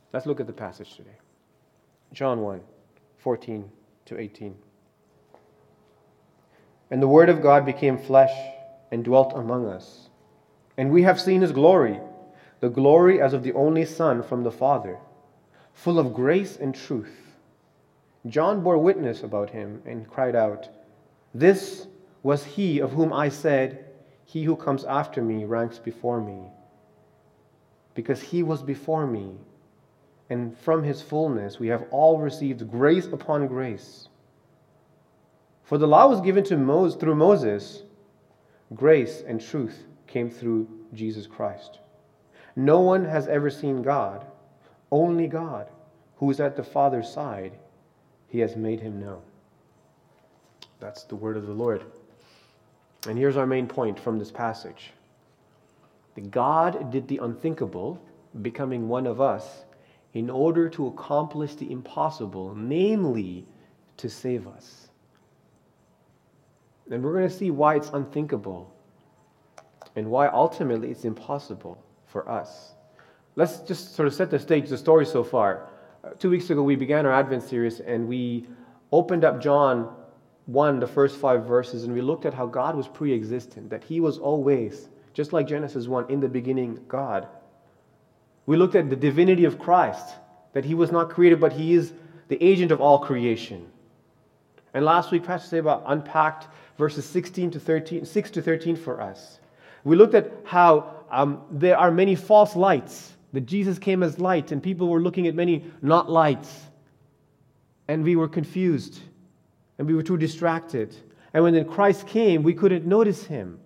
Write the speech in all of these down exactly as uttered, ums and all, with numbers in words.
Let's look at the passage today. John one, fourteen to eighteen. And the Word of God became flesh and dwelt among us. And we have seen His glory, the glory as of the only Son from the Father, full of grace and truth. John bore witness about Him and cried out, "This was He of whom I said, 'He who comes after me ranks before me,' because He was before me. And from His fullness we have all received grace upon grace. For the law was given to Moses through Moses. Grace and truth came through Jesus Christ. No one has ever seen God. Only God, who is at the Father's side, He has made Him known." That's the word of the Lord. And here's our main point from this passage. That God did the unthinkable, becoming one of us, in order to accomplish the impossible, namely, to save us. And we're going to see why it's unthinkable and why ultimately it's impossible for us. Let's just sort of set the stage, the story so far. Uh, two weeks ago we began our Advent series and we opened up John one, the first five verses, and we looked at how God was pre-existent, that He was always, just like Genesis one, in the beginning, God. We looked at the divinity of Christ, that He was not created, but He is the agent of all creation. And last week, Pastor Seba unpacked verses sixteen to thirteen, six to thirteen for us. We looked at how um, there are many false lights, that Jesus came as light, and people were looking at many not lights. And we were confused, and we were too distracted. And when then Christ came, we couldn't notice Him.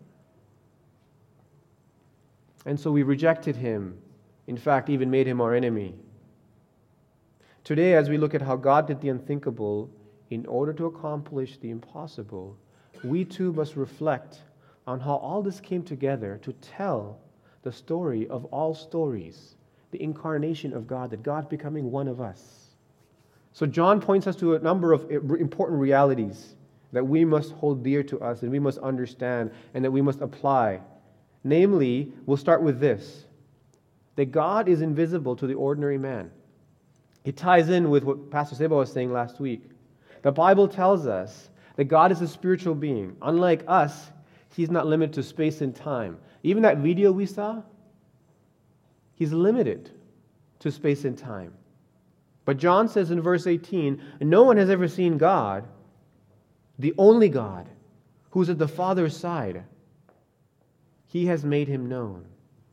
And so we rejected Him. In fact, even made Him our enemy. Today, as we look at how God did the unthinkable in order to accomplish the impossible, we too must reflect on how all this came together to tell the story of all stories, the incarnation of God, that God becoming one of us. So John points us to a number of important realities that we must hold dear to us and we must understand and that we must apply. Namely, we'll start with this, that God is invisible to the ordinary man. It ties in with what Pastor Seba was saying last week. The Bible tells us that God is a spiritual being. Unlike us, He's not limited to space and time. Even that video we saw, He's limited to space and time. But John says in verse eighteen, no one has ever seen God, the only God, who's at the Father's side. He has made Him known.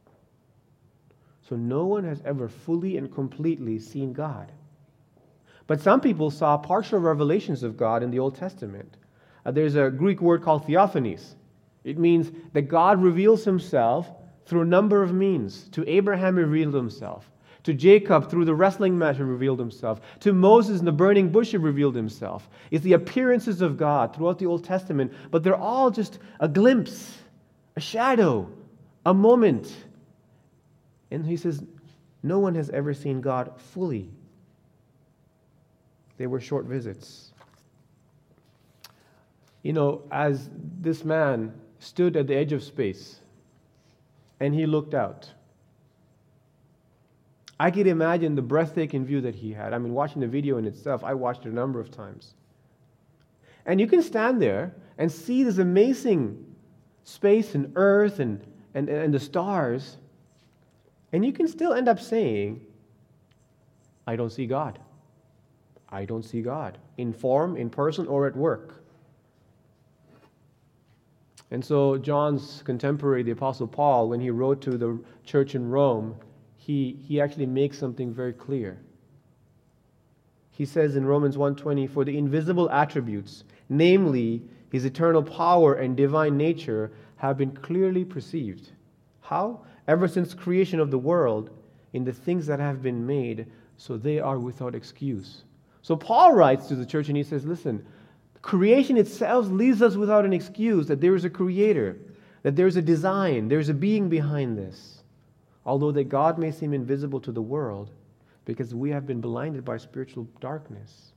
So no one has ever fully and completely seen God. But some people saw partial revelations of God in the Old Testament. Uh, there's a Greek word called theophanies. It means that God reveals Himself through a number of means. To Abraham, He revealed Himself. To Jacob, through the wrestling match, He revealed Himself. To Moses in the burning bush, He revealed Himself. It's the appearances of God throughout the Old Testament, but they're all just a glimpse, a shadow, a moment. And He says, no one has ever seen God fully. They were short visits. You know, as this man stood at the edge of space and he looked out, I could imagine the breathtaking view that he had. I mean, watching the video in itself, I watched it a number of times. And you can stand there and see this amazing space and earth and, and, and the stars, and you can still end up saying, I don't see God. I don't see God, in form, in person, or at work. And so John's contemporary, the Apostle Paul, when he wrote to the church in Rome, he, he actually makes something very clear. He says in Romans one twenty, for the invisible attributes, namely His eternal power and divine nature, have been clearly perceived. How? Ever since creation of the world, in the things that have been made, so they are without excuse. So Paul writes to the church and he says, listen, creation itself leaves us without an excuse that there is a creator, that there is a design, there is a being behind this. Although that God may seem invisible to the world because we have been blinded by spiritual darkness.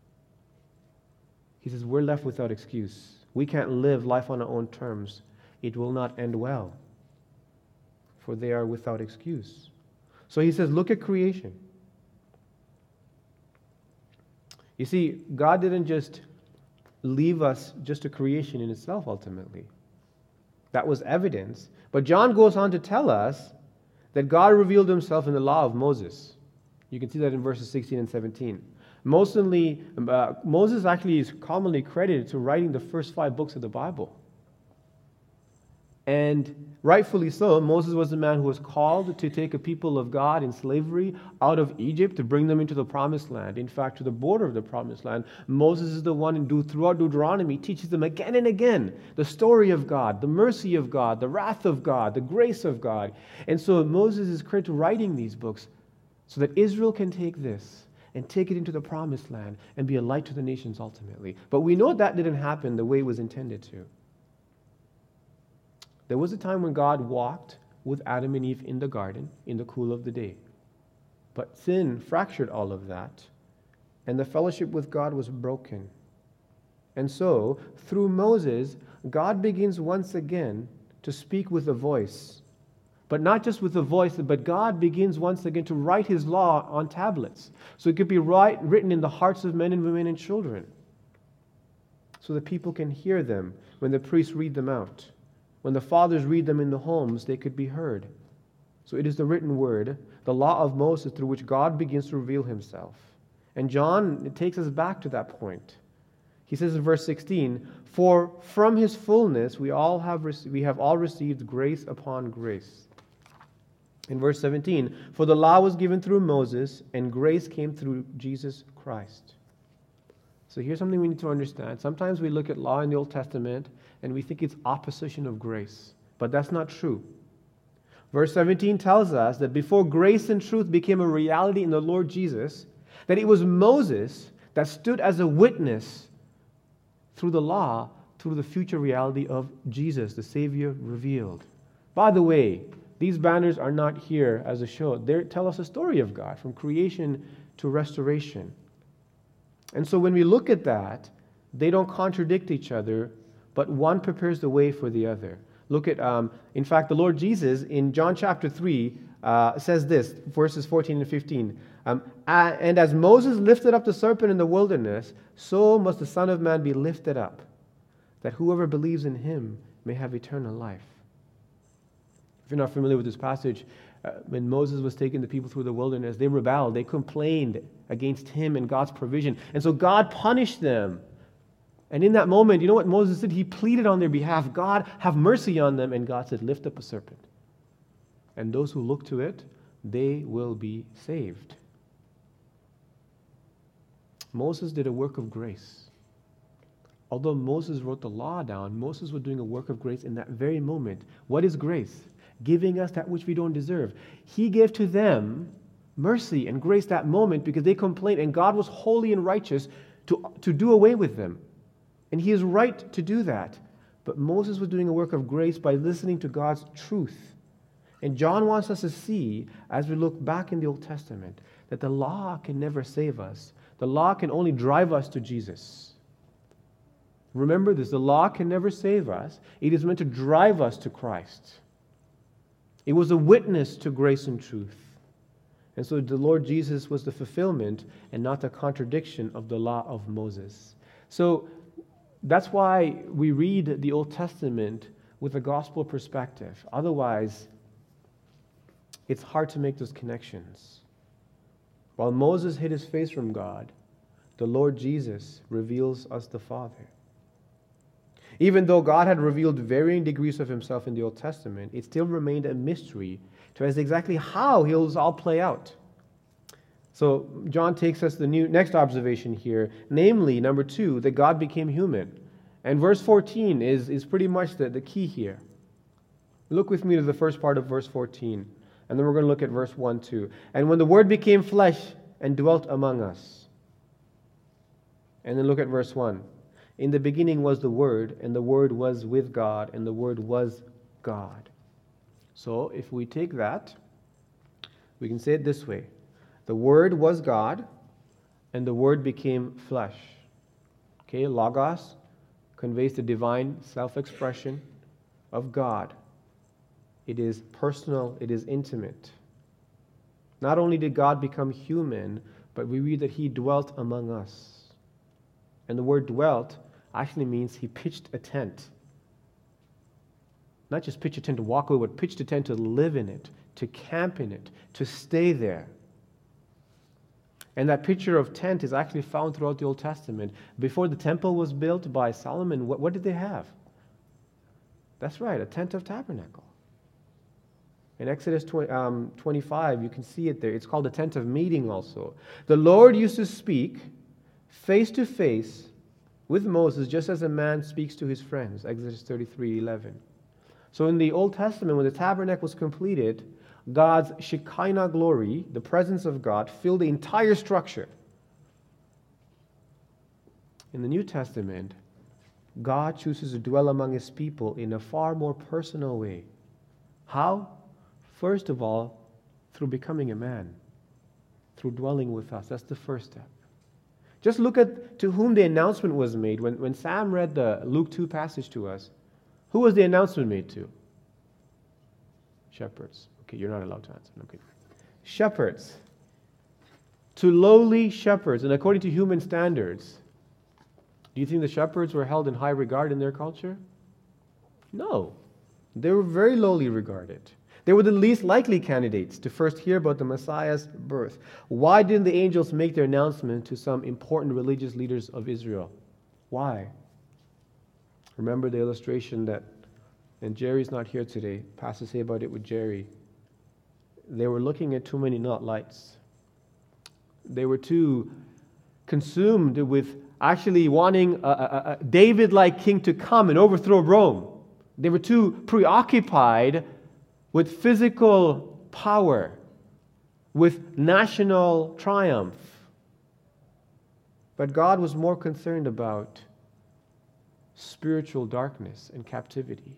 He says we're left without excuse. We can't live life on our own terms. It will not end well, for they are without excuse. So he says, look at creation. You see, God didn't just leave us just a creation in itself ultimately. That was evidence. But John goes on to tell us that God revealed himself in the law of Moses. You can see that in verses sixteen and seventeen. Mostly, uh, Moses actually is commonly credited to writing the first five books of the Bible. And rightfully so, Moses was the man who was called to take a people of God in slavery out of Egypt to bring them into the promised land. In fact, to the border of the promised land. Moses is the one who throughout Deuteronomy teaches them again and again the story of God, the mercy of God, the wrath of God, the grace of God. And so Moses is credited to writing these books so that Israel can take this and take it into the promised land and be a light to the nations ultimately. But we know that didn't happen the way it was intended to. There was a time when God walked with Adam and Eve in the garden in the cool of the day. But sin fractured all of that, and the fellowship with God was broken. And so, through Moses, God begins once again to speak with a voice. But not just with a voice, but God begins once again to write his law on tablets. So it could be right, written in the hearts of men and women and children, so that people can hear them when the priests read them out. When the fathers read them in the homes, they could be heard. So it is the written word, the law of Moses, through which God begins to reveal himself. And John, it takes us back to that point. He says in verse sixteen, "For from his fullness we all have we have all received grace upon grace." In verse seventeen, "For the law was given through Moses, and grace came through Jesus Christ." So here's something we need to understand. Sometimes we look at law in the Old Testament and we think it's opposition of grace. But that's not true. Verse seventeen tells us that before grace and truth became a reality in the Lord Jesus, that it was Moses that stood as a witness through the law, through the future reality of Jesus, the Savior revealed. By the way, these banners are not here as a show. They tell us a story of God from creation to restoration. And so when we look at that, they don't contradict each other, but one prepares the way for the other. Look at, um, in fact, the Lord Jesus in John chapter three uh, says this, verses fourteen and fifteen. Um, and as Moses lifted up the serpent in the wilderness, so must the Son of Man be lifted up, that whoever believes in him may have eternal life. If you're not familiar with this passage, uh, when Moses was taking the people through the wilderness, they rebelled, they complained against him and God's provision. And so God punished them. And in that moment, you know what Moses did? He pleaded on their behalf, God, have mercy on them. And God said, lift up a serpent. And those who look to it, they will be saved. Moses did a work of grace. Although Moses wrote the law down, Moses was doing a work of grace in that very moment. What is grace? Giving us that which we don't deserve. He gave to them mercy and grace that moment because they complained, and God was holy and righteous to, to do away with them. And he is right to do that. But Moses was doing a work of grace by listening to God's truth. And John wants us to see, as we look back in the Old Testament, that the law can never save us. The law can only drive us to Jesus. Remember this, the law can never save us. It is meant to drive us to Christ. It was a witness to grace and truth. And so the Lord Jesus was the fulfillment and not the contradiction of the law of Moses. So that's why we read the Old Testament with a gospel perspective. Otherwise, it's hard to make those connections. While Moses hid his face from God, the Lord Jesus reveals us the Father. Even though God had revealed varying degrees of himself in the Old Testament, it still remained a mystery to us exactly how he'll all play out. So John takes us to the new, next observation here, namely, number two, that God became human. And verse fourteen is, is pretty much the, the key here. Look with me to the first part of verse fourteen, and then we're going to look at verse one too. And when the Word became flesh and dwelt among us. And then look at verse one. In the beginning was the Word, and the Word was with God, and the Word was God. So if we take that, we can say it this way. The Word was God, and the Word became flesh. Okay, Logos conveys the divine self-expression of God. It is personal, it is intimate. Not only did God become human, but we read that he dwelt among us. And the word dwelt actually means he pitched a tent. Not just pitch a tent to walk away, but pitched a tent to live in it, to camp in it, to stay there. And that picture of tent is actually found throughout the Old Testament. Before the temple was built by Solomon, what, what did they have? That's right, a tent of tabernacle. In Exodus twenty, um, twenty-five, you can see it there. It's called a tent of meeting also. The Lord used to speak face to face with Moses just as a man speaks to his friends. Exodus thirty-three eleven. So in the Old Testament, when the tabernacle was completed, God's Shekinah glory, the presence of God, filled the entire structure. In the New Testament, God chooses to dwell among his people in a far more personal way. How? First of all, through becoming a man, through dwelling with us. That's the first step. Just look at to whom the announcement was made. When, when Sam read the Luke two passage to us, who was the announcement made to? Shepherds. Okay, you're not allowed to answer. Okay. Shepherds. To lowly shepherds. And according to human standards, do you think the shepherds were held in high regard in their culture? No. They were very lowly regarded. They were the least likely candidates to first hear about the Messiah's birth. Why didn't the angels make their announcement to some important religious leaders of Israel? Why? Remember the illustration that, and Jerry's not here today, Pastor say about it with Jerry. They were looking at too many not lights. They were too consumed with actually wanting a, a, a David-like king to come and overthrow Rome. They were too preoccupied with physical power, with national triumph. But God was more concerned about spiritual darkness and captivity.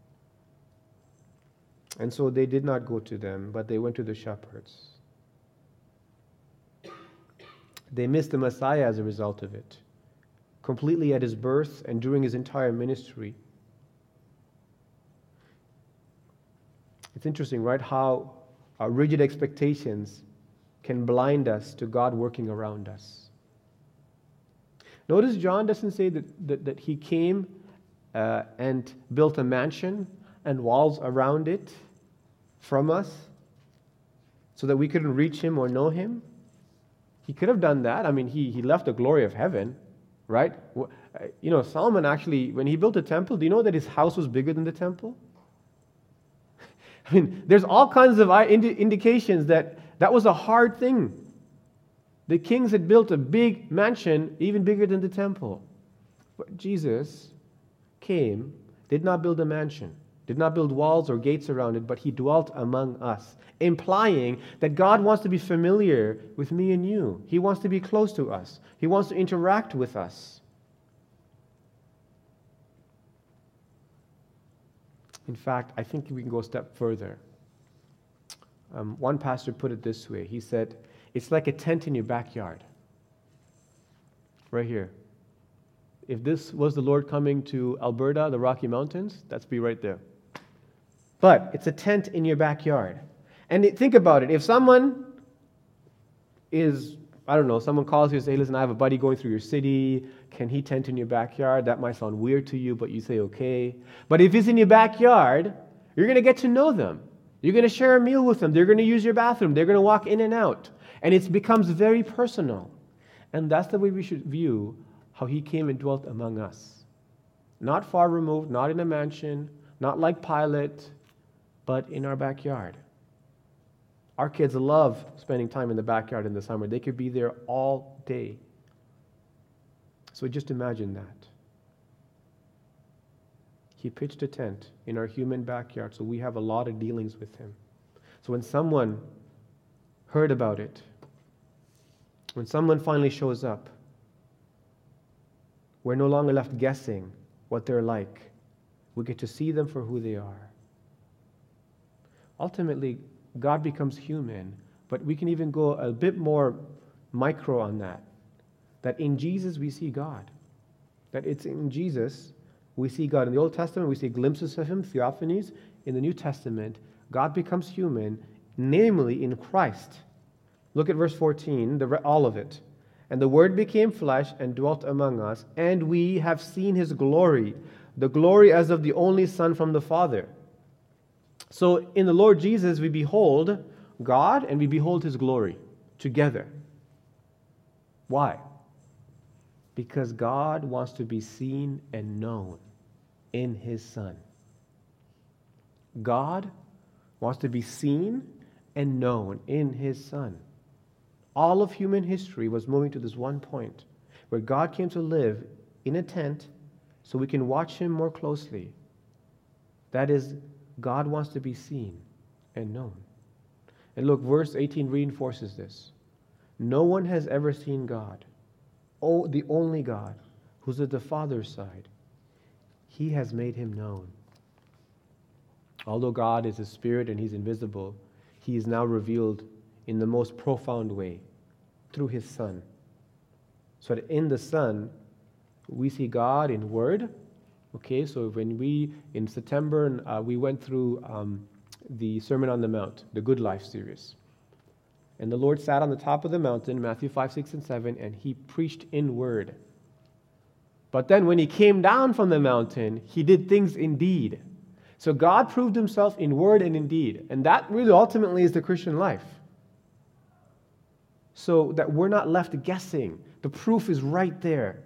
And so they did not go to them, but they went to the shepherds. They missed the Messiah as a result of it, completely at his birth and during his entire ministry. It's interesting, right, how our rigid expectations can blind us to God working around us. Notice John doesn't say that, that, that he came uh, and built a mansion and walls around it from us so that we couldn't reach him or know him. He could have done that. I mean, he, he left the glory of heaven, right? You know, Solomon actually, when he built a temple, do you know that his house was bigger than the temple? I mean, there's all kinds of indi- indications that that was a hard thing. The kings had built a big mansion, even bigger than the temple. But Jesus came, did not build a mansion, did not build walls or gates around it, but he dwelt among us, implying that God wants to be familiar with me and you. He wants to be close to us. He wants to interact with us. In fact, I think we can go a step further. Um, one pastor put it this way. He said, it's like a tent in your backyard. Right here. If this was the Lord coming to Alberta, the Rocky Mountains, that's be right there. But it's a tent in your backyard. And it, think about it. If someone is, I don't know, someone calls you and says, hey, listen, I have a buddy going through your city. Can he tent in your backyard? That might sound weird to you, but you say, okay. But if he's in your backyard, you're going to get to know them. You're going to share a meal with them. They're going to use your bathroom. They're going to walk in and out. And it becomes very personal. And that's the way we should view how he came and dwelt among us. Not far removed, not in a mansion, not like Pilate, but in our backyard. Our kids love spending time in the backyard in the summer. They could be there all day. So just imagine that. He pitched a tent in our human backyard, so we have a lot of dealings with him. So when someone heard about it, when someone finally shows up, we're no longer left guessing what they're like. We get to see them for who they are. Ultimately, God becomes human, but we can even go a bit more micro on that. That in Jesus we see God. That it's in Jesus we see God. In the Old Testament we see glimpses of him, theophanies. In the New Testament, God becomes human, namely in Christ. Look at verse fourteen, the, all of it. And the Word became flesh and dwelt among us, and we have seen his glory, the glory as of the only Son from the Father. So in the Lord Jesus, we behold God and we behold his glory together. Why? Because God wants to be seen and known in his Son. God wants to be seen and known in his Son. All of human history was moving to this one point where God came to live in a tent so we can watch him more closely. That is, God wants to be seen and known. And look, verse eighteen reinforces this. No one has ever seen God. Oh, the only God, who's at the Father's side. He has made him known. Although God is a spirit and he's invisible, he is now revealed in the most profound way through his Son. So that in the Son, we see God in Word. Okay, so when we, in September, uh, we went through um, the Sermon on the Mount, the Good Life series. And the Lord sat on the top of the mountain, Matthew five, six, and seven, and he preached in word. But then when he came down from the mountain, he did things in deed. So God proved himself in word and in deed. And that really ultimately is the Christian life. So that we're not left guessing. The proof is right there.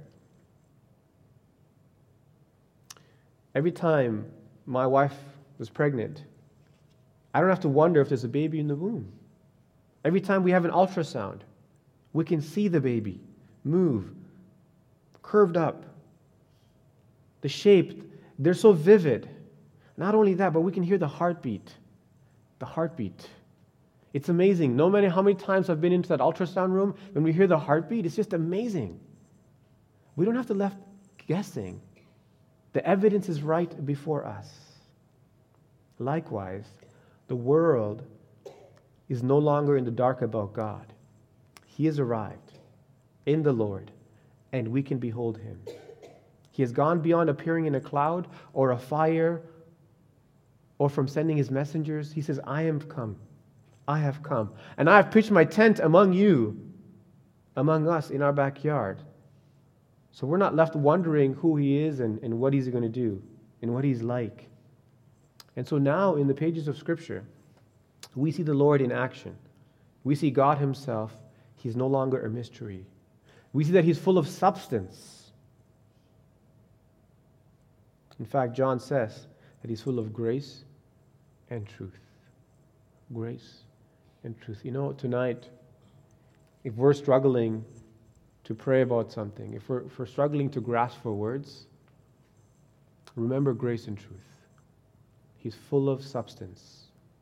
Every time my wife was pregnant, I don't have to wonder if there's a baby in the womb. Every time we have an ultrasound, we can see the baby move, curved up. The shape, they're so vivid. Not only that, but we can hear the heartbeat. The heartbeat. It's amazing. No matter how many times I've been into that ultrasound room, when we hear the heartbeat, it's just amazing. We don't have to left guessing. The evidence is right before us. Likewise, the world is no longer in the dark about God. He has arrived in the Lord, and we can behold him. He has gone beyond appearing in a cloud or a fire or from sending his messengers. He says, I am come. I have come. And I have pitched my tent among you, among us in our backyard. So we're not left wondering who he is and, and what he's going to do and what he's like. And so now in the pages of Scripture, we see the Lord in action. We see God himself. He's no longer a mystery. We see that he's full of substance. In fact, John says that he's full of grace and truth. Grace and truth. You know, tonight, if we're struggling to pray about something, if we're, if we're struggling to grasp for words, remember grace and truth. He's full of substance.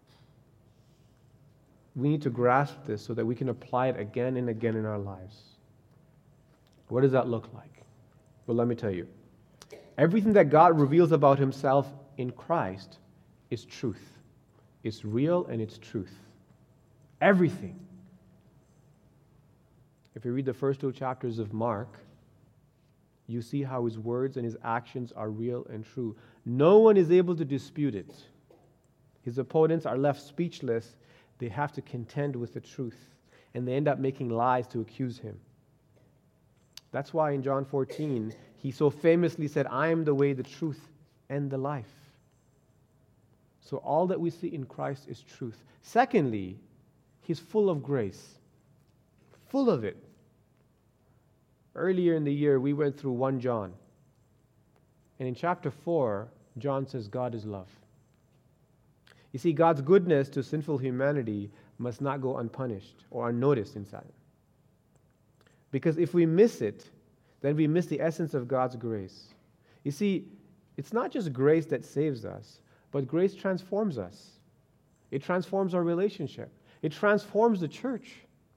We need to grasp this so that we can apply it again and again in our lives. What does that look like? Well, let me tell you. Everything that God reveals about himself in Christ is truth. It's real and it's truth. Everything. If you read the first two chapters of Mark, you see how his words and his actions are real and true. No one is able to dispute it. His opponents are left speechless. They have to contend with the truth, and they end up making lies to accuse him. That's why in John fourteen, he so famously said, I am the way, the truth, and the life. So all that we see in Christ is truth. Secondly, he's full of grace. Full of it. Earlier in the year, we went through First John. And in chapter four, John says God is love. You see, God's goodness to sinful humanity must not go unpunished or unnoticed inside. Because if we miss it, then we miss the essence of God's grace. You see, it's not just grace that saves us, but grace transforms us. It transforms our relationship. It transforms the church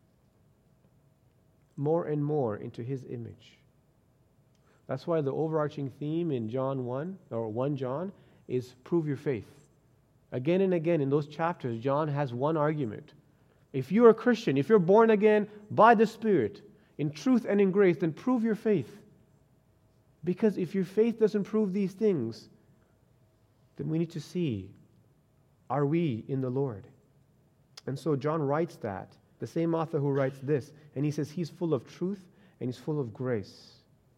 more and more into his image. That's why the overarching theme in John one, or First John, is prove your faith. Again and again in those chapters, John has one argument. If you're a Christian, if you're born again by the Spirit, in truth and in grace, then prove your faith. Because if your faith doesn't prove these things, then we need to see, are we in the Lord? And so John writes that The same author who writes this. And he says he's full of truth and he's full of grace.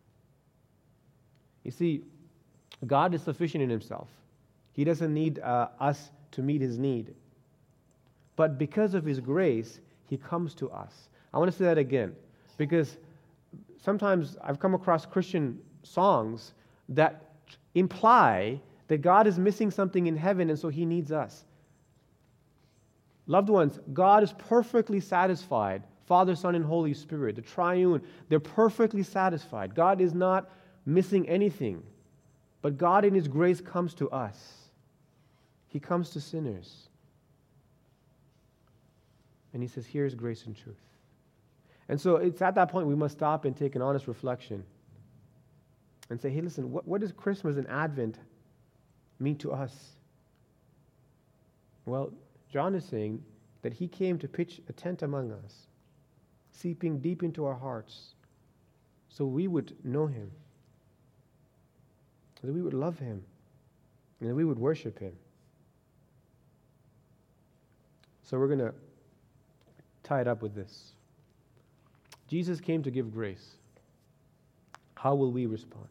You see, God is sufficient in himself. He doesn't need uh, us to meet his need. But because of his grace, he comes to us. I want to say that again, because sometimes I've come across Christian songs that imply that God is missing something in heaven and so he needs us. Loved ones, God is perfectly satisfied. Father, Son, and Holy Spirit, the triune, they're perfectly satisfied. God is not missing anything. But God in his grace comes to us. He comes to sinners. And he says, here's grace and truth. And so it's at that point we must stop and take an honest reflection and say, hey, listen, what, what does Christmas and Advent mean to us? Well, John is saying that he came to pitch a tent among us, seeping deep into our hearts, so we would know him, that we would love him, and that we would worship him. So we're going to tie it up with this. Jesus came to give grace. How will we respond?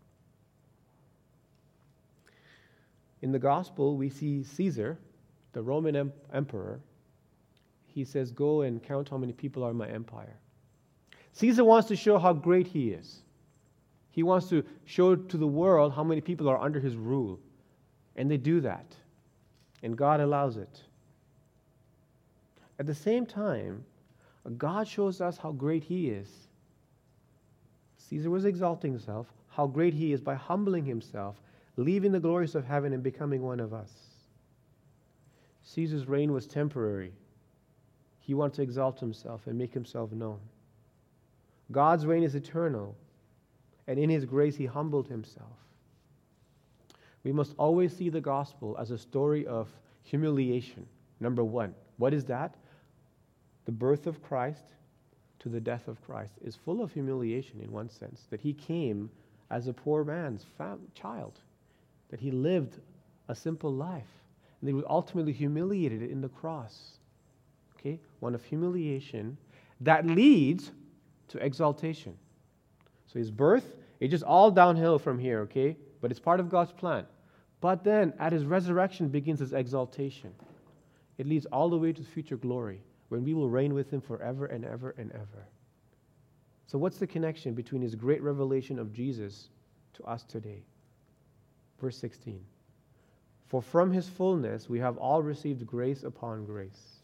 In the gospel, we see Caesar, the Roman em- emperor. He says, go and count how many people are in my empire. Caesar wants to show how great he is. He wants to show to the world how many people are under his rule. And they do that. And God allows it. At the same time, God shows us how great he is. Caesar was exalting himself, how great he is by humbling himself, leaving the glories of heaven and becoming one of us. Caesar's reign was temporary. He wanted to exalt himself and make himself known. God's reign is eternal, and in his grace he humbled himself. We must always see the gospel as a story of humiliation. Number one, what is that? The birth of Christ to the death of Christ is full of humiliation in one sense, that he came as a poor man's fam- child, that he lived a simple life, and he was ultimately humiliated in the cross. Okay, one of humiliation that leads to exaltation. So his birth, it's just all downhill from here, okay? But it's part of God's plan. But then at his resurrection begins his exaltation. It leads all the way to future glory, when we will reign with him forever and ever and ever. So what's the connection between his great revelation of Jesus to us today? Verse sixteen. For from his fullness we have all received grace upon grace.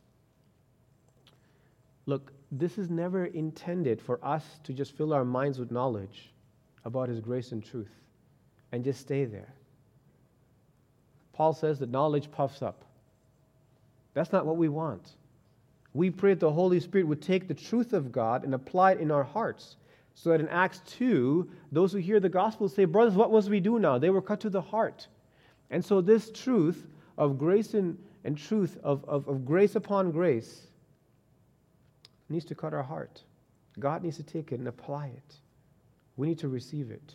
Look, this is never intended for us to just fill our minds with knowledge about his grace and truth and just stay there. Paul says that knowledge puffs up. That's not what we want. We pray that the Holy Spirit would take the truth of God and apply it in our hearts, so that in Acts two, those who hear the gospel say, brothers, what must we do now? They were cut to the heart. And so this truth of grace and, and truth of, of, of grace upon grace needs to cut our heart. God needs to take it and apply it. We need to receive it.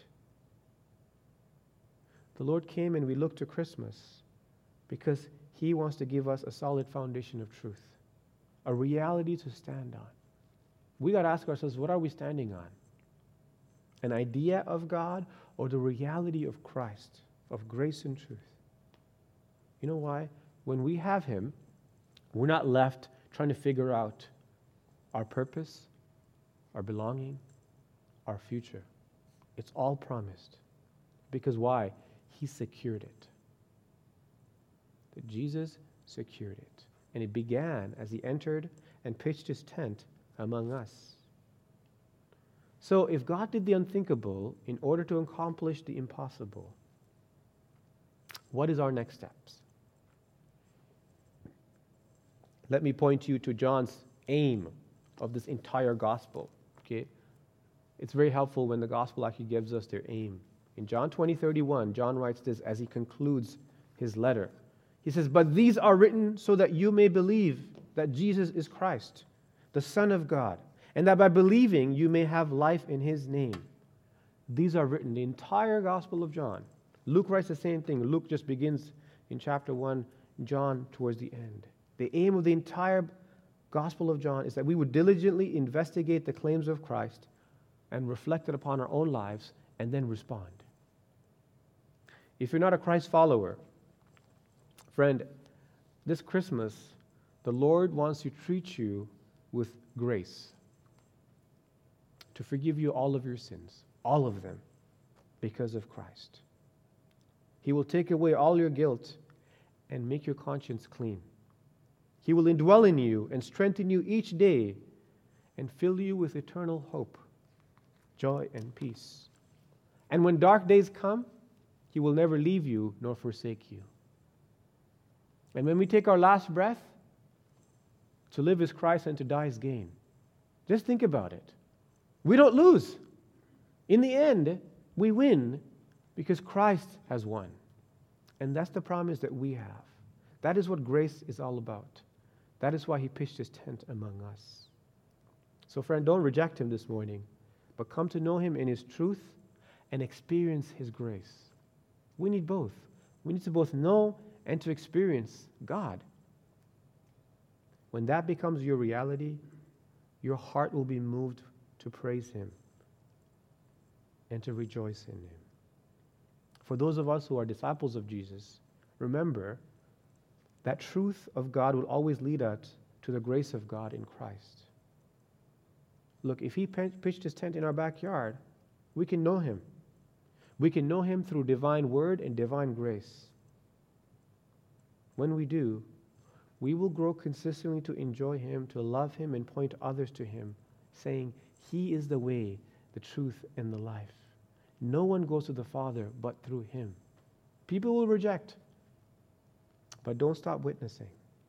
The Lord came and we look to Christmas because he wants to give us a solid foundation of truth, a reality to stand on. We got to ask ourselves, what are we standing on? An idea of God or the reality of Christ, of grace and truth? You know why? When we have him, we're not left trying to figure out our purpose, our belonging, our future. It's all promised. Because why? He secured it. That Jesus secured it. And it began as he entered and pitched his tent among us. So if God did the unthinkable in order to accomplish the impossible, what is our next steps? Let me point you to John's aim of this entire gospel. Okay? It's very helpful when the gospel actually gives us their aim. In John twenty thirty-one, John writes this as he concludes his letter. He says, but these are written so that you may believe that Jesus is Christ, the Son of God, and that by believing you may have life in his name. These are written, the entire Gospel of John. Luke writes the same thing. Luke just begins in chapter one, John towards the end. The aim of the entire Gospel of John is that we would diligently investigate the claims of Christ and reflect it upon our own lives and then respond. If you're not a Christ follower, friend, this Christmas, the Lord wants to treat you with grace, to forgive you all of your sins, all of them, because of Christ. He will take away all your guilt and make your conscience clean. He will indwell in you and strengthen you each day and fill you with eternal hope, joy, and peace. And when dark days come, He will never leave you nor forsake you. And when we take our last breath, to live is Christ and to die is gain. Just think about it. We don't lose. In the end, we win because Christ has won. And that's the promise that we have. That is what grace is all about. That is why He pitched His tent among us. So friend, don't reject Him this morning, but come to know Him in His truth and experience His grace. We need both. We need to both know and to experience God. When that becomes your reality, your heart will be moved to praise Him and to rejoice in Him. For those of us who are disciples of Jesus, remember that truth of God will always lead us to the grace of God in Christ. Look, if He pitched His tent in our backyard, we can know Him. We can know Him through divine word and divine grace. When we do, we will grow consistently to enjoy Him, to love Him, and point others to Him, saying, He is the way, the truth, and the life. No one goes to the Father but through Him. People will reject, but don't stop witnessing.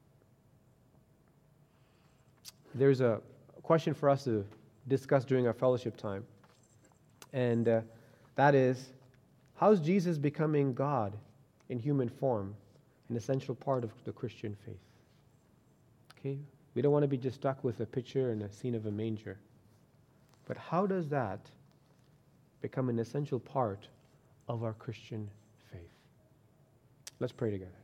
There's a question for us to discuss during our fellowship time, and uh, that is, how is Jesus becoming God in human form an essential part of the Christian faith? Okay, we don't want to be just stuck with a picture and a scene of a manger. But how does that become an essential part of our Christian faith? Let's pray together.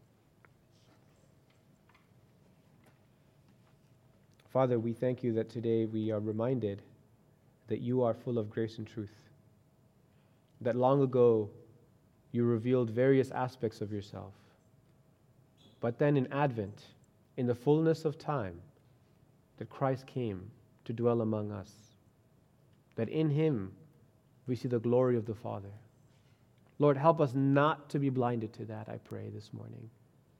Father, we thank You that today we are reminded that You are full of grace and truth. That long ago You revealed various aspects of Yourself. But then in Advent, in the fullness of time, that Christ came to dwell among us. That in Him we see the glory of the Father. Lord, help us not to be blinded to that, I pray this morning.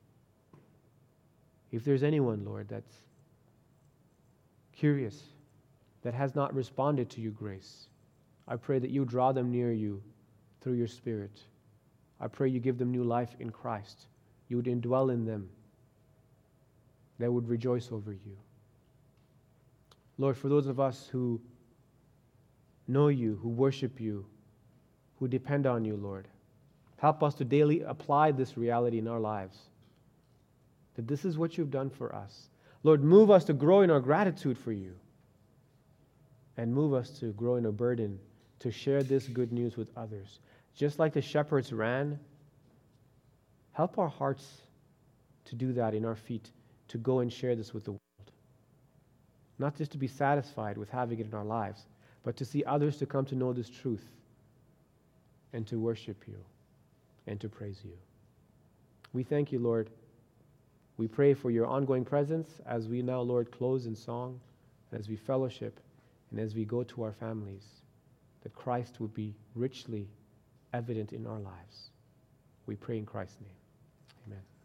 If there's anyone, Lord, that's curious, that has not responded to Your grace, I pray that You draw them near You through Your Spirit. I pray You give them new life in Christ. You would indwell in them. They would rejoice over You. Lord, for those of us who know You, who worship You, who depend on You, Lord, help us to daily apply this reality in our lives. That this is what You've done for us. Lord, move us to grow in our gratitude for You. And move us to grow in a burden to share this good news with others. Just like the shepherds ran, help our hearts to do that in our feet, to go and share this with the world. Not just to be satisfied with having it in our lives, but to see others to come to know this truth and to worship You and to praise You. We thank You, Lord. We pray for Your ongoing presence as we now, Lord, close in song, as we fellowship, and as we go to our families, that Christ would be richly evident in our lives. We pray in Christ's name. Amen.